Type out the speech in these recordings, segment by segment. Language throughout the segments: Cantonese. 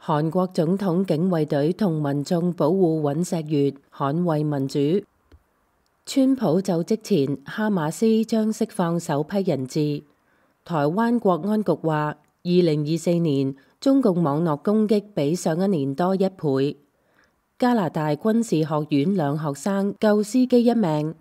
韓國總統警衛隊同民眾保護尹錫悅，捍衛民主。川普就職前，哈馬斯將釋放首批人質。台灣國安局話，2024年中共網絡攻擊比上一年多1倍。加拿大軍事學院2學生救司機一命。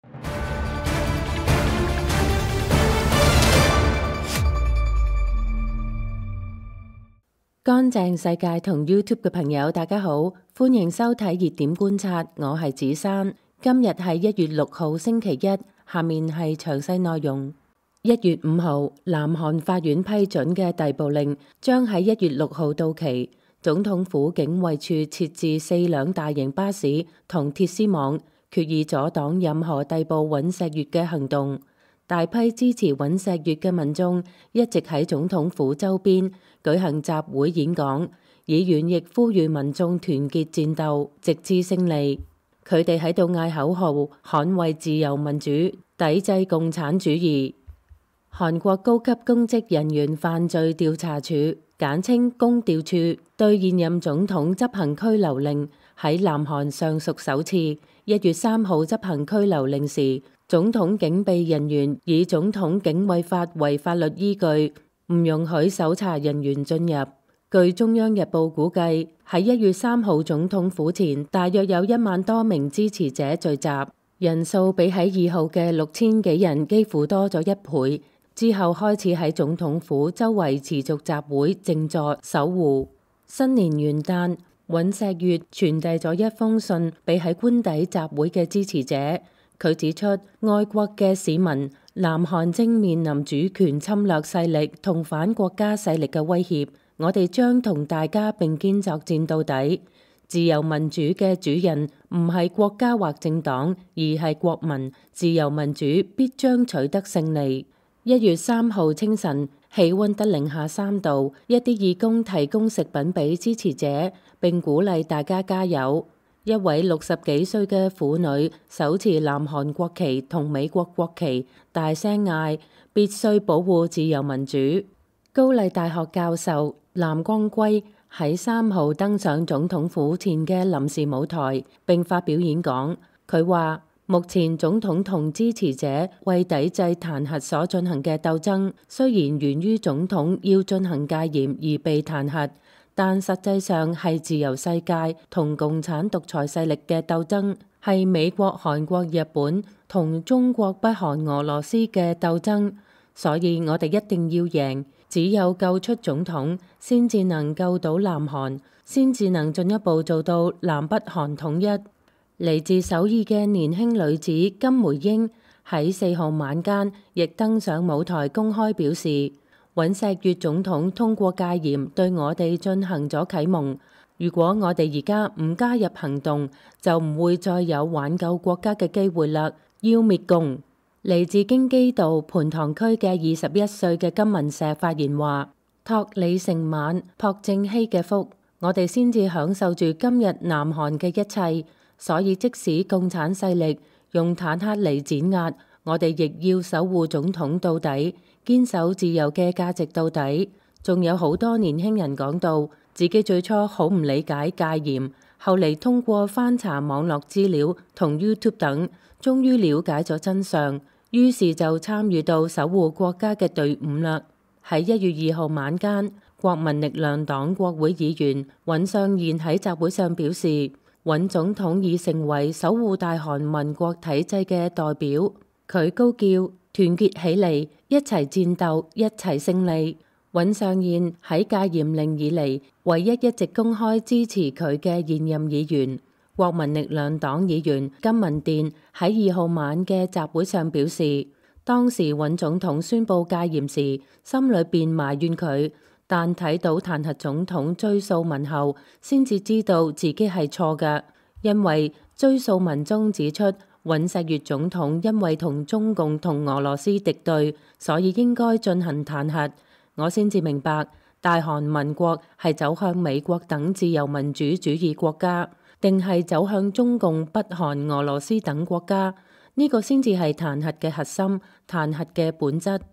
乾淨世界同 YouTube 嘅朋友，大家好，歡迎收睇熱點觀察，我係子珊。今日係1月6號星期一，下面係詳細內容。1月5號，南韓法院批准嘅逮捕令將喺1月6號到期。總統府警衛處設置4輛大型巴士同鐵絲網，決意阻擋任何逮捕尹錫悅嘅行動。大批支持尹錫悅嘅民眾一直喺總統府周邊舉行集會演講，議員亦呼籲民眾團結戰鬥，直至勝利。佢哋喺度嗌口號，捍衛自由民主，抵制共產主義。韓國高級公職人員犯罪調查處簡稱公調處對現任總統執行拘留令，喺南韓尚屬首次。1月3號執行拘留令時，總統警備人員以總統警衛法為法律依據，唔容許搜查人員進入。據中央日報估計，喺1月3號總統府前，大約有1萬多名支持者聚集，人數比喺2號嘅6000幾人幾乎多咗1倍。之後開始喺總統府周圍持續集會靜坐守護。新年元旦，尹錫悅傳遞咗一封信俾喺官邸集會嘅支持者。佢指出，愛國嘅市民，南韓正面臨主權侵略勢力同反國家勢力嘅威脅，我哋將同大家並肩作戰到底。自由民主嘅主人唔係國家或政黨，而係國民。自由民主必將取得勝利。1月3號清晨，氣溫得-3度，一啲義工提供食品俾支持者，並鼓勵大家加油。一位60幾歲嘅婦女手持南韓國旗同美國國旗，大聲嗌：必須保護自由民主。高麗大學教授藍光圭喺3號登上總統府前嘅臨時舞台，並發表演講。佢話：目前總統同支持者為抵制彈劾所進行嘅鬥爭，雖然源於總統要進行戒嚴而被彈劾，但實際上係自由世界同共產獨裁勢力嘅鬥爭，係美國、韓國、日本同中國、北韓、俄羅斯嘅鬥爭。所以我哋一定要贏，只有救出總統，先至能救到南韓，先至能進一步做到南北韓統一。嚟自首爾嘅年輕女子金梅英喺4號晚間亦登上舞台，公開表示，尹錫悅總統通過戒嚴對我哋進行咗啟蒙。如果我哋而家唔加入行動，就唔會再有挽救國家嘅機會啦。要滅共！嚟自京畿道盤塘區嘅21歲嘅金文石發言話：託李承晚、朴正熙嘅福，我哋先至享受住今日南韓嘅一切。所以即使共產勢力用坦克嚟碾壓，我哋亦要守護總統到底，堅守自由嘅價值到底。仲有好多年輕人講到，自己最初好唔理解戒嚴，後嚟通過翻查網絡資料同 YouTube 等，終於了解咗真相，於是就參與到守護國家嘅隊伍啦。喺1月2號晚間，國民力量黨國會議員尹相彥喺集會上表示，尹總統已成為守護大韓民國體制嘅代表，佢高叫團結起嚟，一齊戰鬥，一齊勝利。尹相彥喺戒嚴令以嚟唯一一直公開支持佢嘅現任議員。國民力量黨議員金文殿喺2號晚嘅集會上表示，當時尹總統宣布戒嚴時，心裏邊埋怨佢。但睇到彈劾總統追訴文後，先至知道自己係錯嘅，因為追訴文中指出尹錫悅總統因為同中共同俄羅斯敵對，所以應該進行彈劾。我先至明白大韓民國係走向美國等自由民主主義國家，定係走向中共、北韓、俄羅斯等國家，呢個先至係彈劾嘅核心，彈劾嘅本質。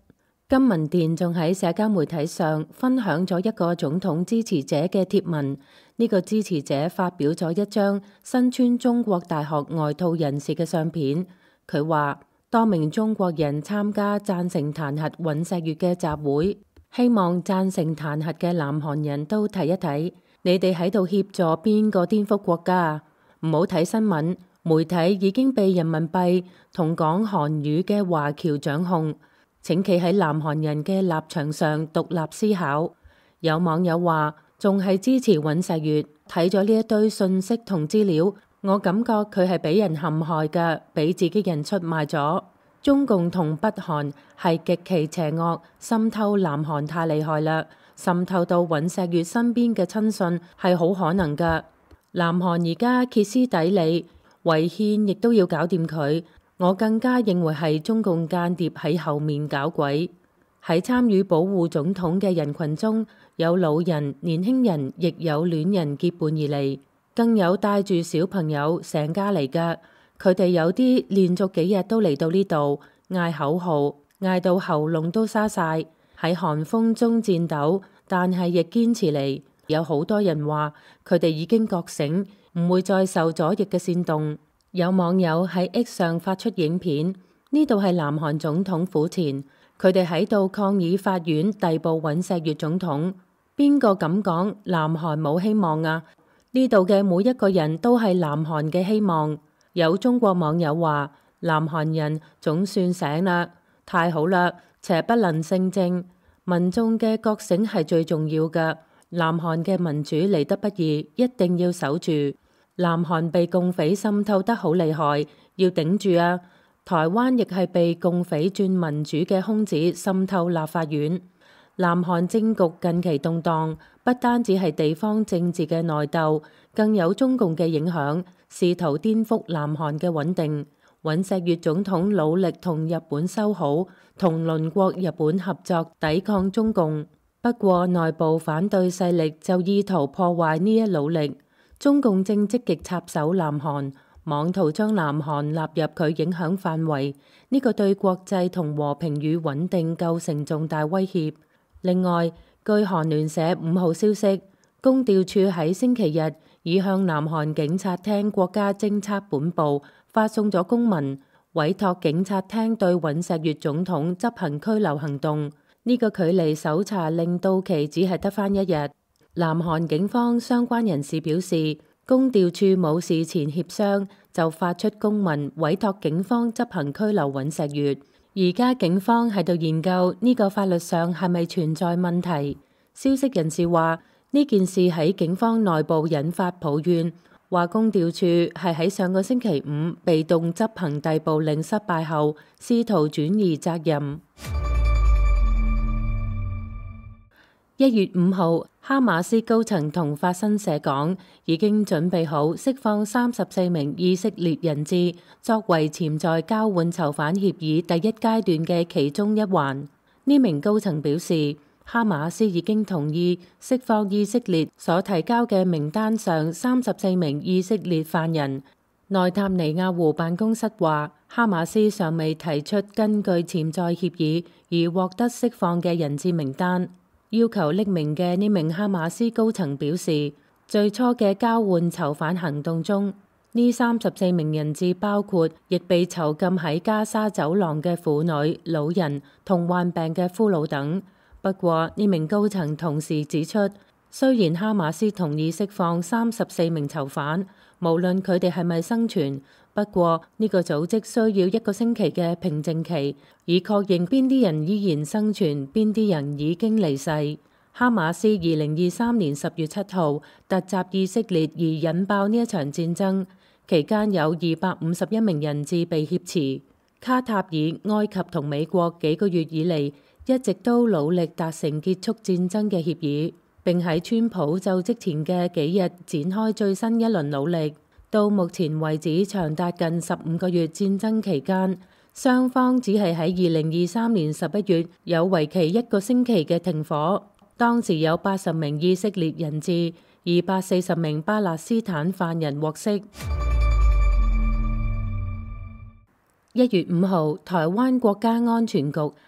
金文電仲喺社交媒體上分享咗一個總統支持者嘅貼文，呢個支持者發表咗一張身穿中國大學外套人士嘅相片。佢話多名中國人參加贊成彈劾尹錫悅嘅集會，希望贊成彈劾嘅南韓人都睇一睇，你哋喺度協助邊個顛覆國家？唔好睇新聞，媒體已經被人民幣同講韓語嘅華僑掌控。請企喺南韓人嘅立場上獨立思考。有網友話仲係支持尹錫悅，睇咗呢一堆信息同資料，我感覺佢係俾人陷害嘅，俾自己人出賣咗。中共同北韓係極其邪惡，滲透南韓太厲害啦，滲透到尹錫悅身邊嘅親信係好可能㗎。南韓而家歇斯底里，違憲亦都要搞掂佢。我更加認為係中共間諜喺後面搞鬼。喺參與保護總統嘅人群中，有老人、年輕人，亦有戀人結伴而嚟，更有帶住小朋友成家嚟㗎。佢哋有啲連續幾日都嚟到呢度嗌口號，嗌到喉嚨都沙晒，喺寒風中顫抖，但係亦堅持嚟。有好多人話佢哋已經覺醒，唔會再受左翼嘅煽動。有網友喺 X 上發出影片，呢度係南韓總統府前，佢哋喺度抗議法院逮捕尹錫悅總統。邊個咁講南韓冇希望啊？呢度嘅每一個人都係南韓嘅希望。有中國網友話南韓人總算醒啦，太好啦，邪不能勝正，民眾嘅覺醒係最重要嘅。南韓嘅民主嚟得不易，一定要守住。南韓被共匪滲透得好厲害，要頂住啊！台灣亦係被共匪轉民主嘅空子滲透立法院。南韓政局近期動盪，不單止係地方政治嘅內鬥，更有中共嘅影響，試圖顛覆南韓嘅穩定。尹錫悅總統努力同日本修好，同鄰國日本合作抵抗中共。不過內部反對勢力就意圖破壞呢一努力。中共正積極插手南韓，妄圖將南韓納入佢影響範圍，呢個對國際同和平與穩定構成重大威脅。另外，據韓聯社5號消息，公調處喺星期日已向南韓警察廳國家偵察本部發送咗公文，委託警察廳對尹錫悅總統執行拘留行動。呢個距離搜查令到期只係得返1日。南韓警方相關人士表示，公調處冇事前協商就發出公文委託警方執行拘留尹錫悅。而家警方喺度研究呢個法律上係咪存在問題。消息人士話呢件事喺警方內部引發抱怨，話公調處係喺上個星期五被動執行逮捕令失敗後，試圖轉移責任。1月5號，哈馬斯高層同法新社講，已經準備好釋放34名以色列人質，作為潛在交換囚犯協議第一階段嘅其中一環。呢名高層表示，哈馬斯已經同意釋放以色列所提交嘅名單上34名以色列犯人。內塔尼亞胡辦公室話，哈馬斯尚未提出根據潛在協議而獲得釋放嘅人質名單。要求匿名嘅呢名哈馬斯高層表示，最初嘅交換囚犯行動中，呢34名人質包括亦被囚禁喺加沙走廊嘅婦女、老人同患病嘅俘虜等。不過呢名高層同時指出，雖然哈馬斯同意釋放34名囚犯，無論佢哋係咪生存，不過呢個組織需要1個星期嘅平靜期，以確認邊啲人依然生存，邊啲人已經離世。哈馬斯2023年10月7號突襲以色列而引爆呢一場戰爭，期間有251名人質被挾持。卡塔爾、埃及同美國幾個月以嚟一直都努力達成結束戰爭嘅協議，並喺川普就職前嘅幾日展開最新一輪努力。到目前為止，長達近15個月戰爭期間，雙方只係喺2023年11月有為期1個星期嘅停火。當時有80名以色列人質，240名巴勒斯坦犯人獲釋。1月5號，台灣國家安全局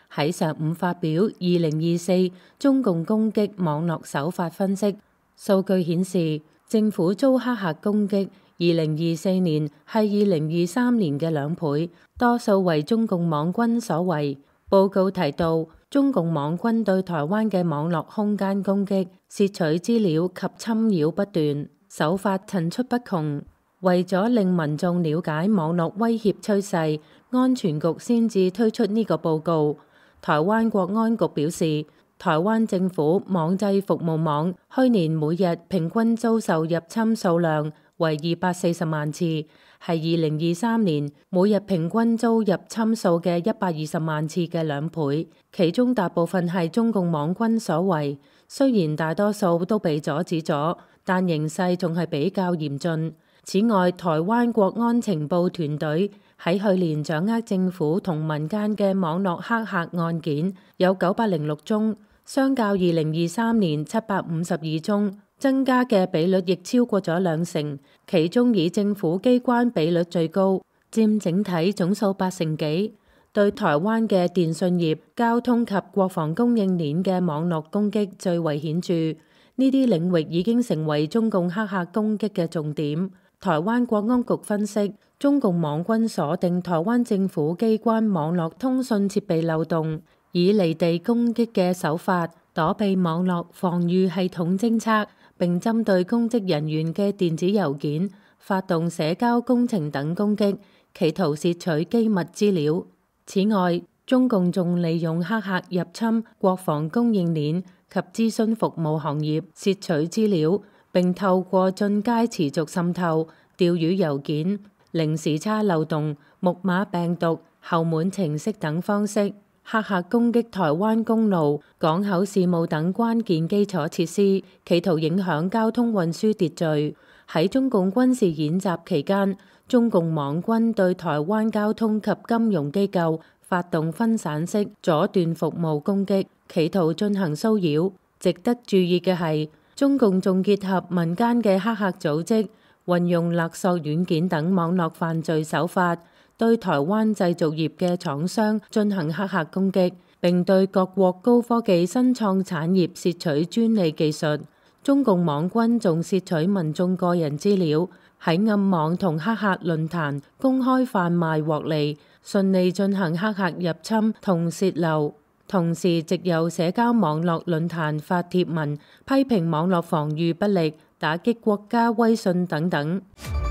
喺上午發表2024中共攻擊網絡手法分析，數據顯示政府遭黑客攻擊2024年係2023年嘅2倍，多數為中共網軍所為。報告提到，中共網軍對台灣嘅網絡空間攻擊、竊取資料及侵擾不斷，手法層出不窮。為咗令民眾了解網絡威脅趨勢，安全局先至推出呢個報告。台灣國安局表示，台灣政府網際服務網去年每日平均遭受入侵數量為240萬次，係2023年每日平均遭入侵數嘅120萬次嘅2倍，其中大部分係中共網軍所為。雖然大多數都被阻止咗，但形勢仲係比較嚴峻。此外，台灣國安情報團隊喺去年掌握政府同民間嘅網絡黑客案件有906宗，相較2023年752宗，增加嘅比率亦超過咗2成，其中以政府機關比率最高，佔整體總數8成幾。對台灣嘅電信業、交通及國防供應鏈嘅網絡攻擊最為顯著，呢啲領域已經成為中共黑客攻擊嘅重點。台灣國安局分析，中共網軍鎖定台灣政府機關網絡通訊設備漏洞，以離地攻擊嘅手法躲避網絡防禦系統偵測，並針對公職人員嘅電子郵件發動社交工程等攻擊，企圖竊取機密資料。此外，中共仲利用黑客入侵國防供應鏈及諮詢服務行業，竊取資料，並透過進階持續滲透、釣魚郵件、零時差漏洞、木馬病毒、後門程式等方式，黑客攻擊台灣公路、港口事務等關鍵基礎設施，企圖影響交通運輸秩序。喺中共軍事演習期間，中共網軍對台灣交通及金融機構發動分散式阻斷服務攻擊，企圖進行騷擾。值得注意嘅係，中共仲結合民間嘅黑客組織，運用勒索軟件等網絡犯罪手法，對台灣製造業嘅廠商進行黑客攻擊，並對各國高科技新創產業竊取專利技術。中共網軍仲竊取民眾個人資料，喺暗網同黑客論壇公開販賣獲利，順利進行黑客入侵同洩漏。同時，藉由社交網絡論壇發帖文，批評網絡防禦不力，打擊國家威信等等。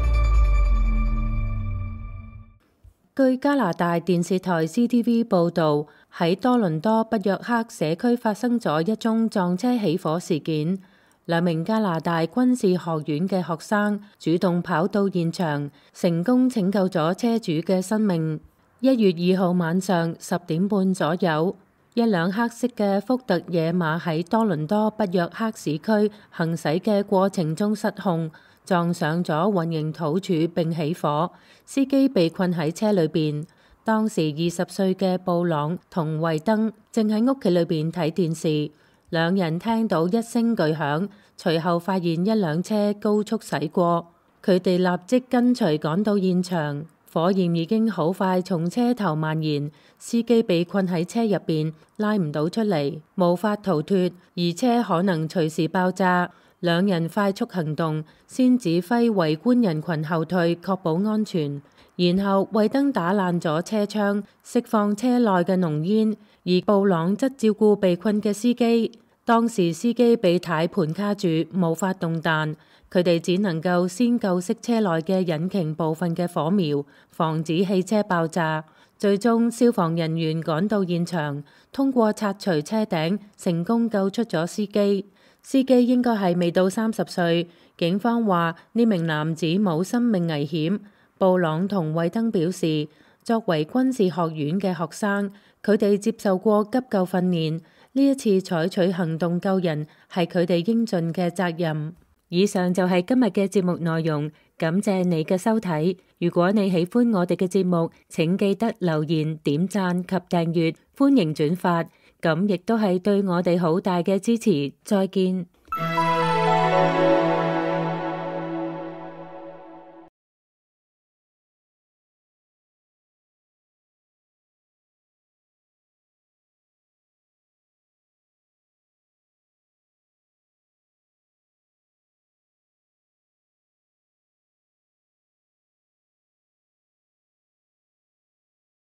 據加拿大電視台 CTV 報導，喺多倫多北約克社區發生咗一宗撞車起火事件。2名加拿大軍事學院嘅學生主動跑到現場，成功拯救咗車主嘅生命。1月2號晚上10點半左右，一輛黑色嘅福特野馬喺多倫多北約克市區行駛嘅過程中失控，撞上咗混凝土柱並起火，司機被困喺車裏邊。當時20歲嘅布朗同惠登正喺屋企裏邊睇電視。2人聽到一聲巨響，隨後發現一輛車高速駛過，佢哋立即跟隨趕到現場。火焰已經好快從車頭蔓延，司機被困喺車入邊，拉唔到出嚟，無法逃脫，而車可能隨時爆炸。2人快速行動，先指揮圍觀人群後退，確保安全。然後惠登打爛咗車窗，釋放車內嘅濃煙，而布朗則照顧被困嘅司機。當時司機被軚盤卡住，無法動彈，佢哋只能夠先救熄車內嘅引擎部分嘅火苗，防止汽車爆炸。最終消防人員趕到現場，通過拆除車頂，成功救出咗司機。司機應該係未到30歲。警方話呢名男子冇生命危險。布朗同惠登表示，作為軍事學院嘅學生，佢哋接受過急救訓練，呢一次採取行動救人係佢哋應盡嘅責任。以上就係今日嘅節目內容，感謝你嘅收睇。如果你喜歡我哋嘅節目，請記得留言、點讚及訂閱，歡迎轉發，咁亦都係對我哋好大嘅支持。再見。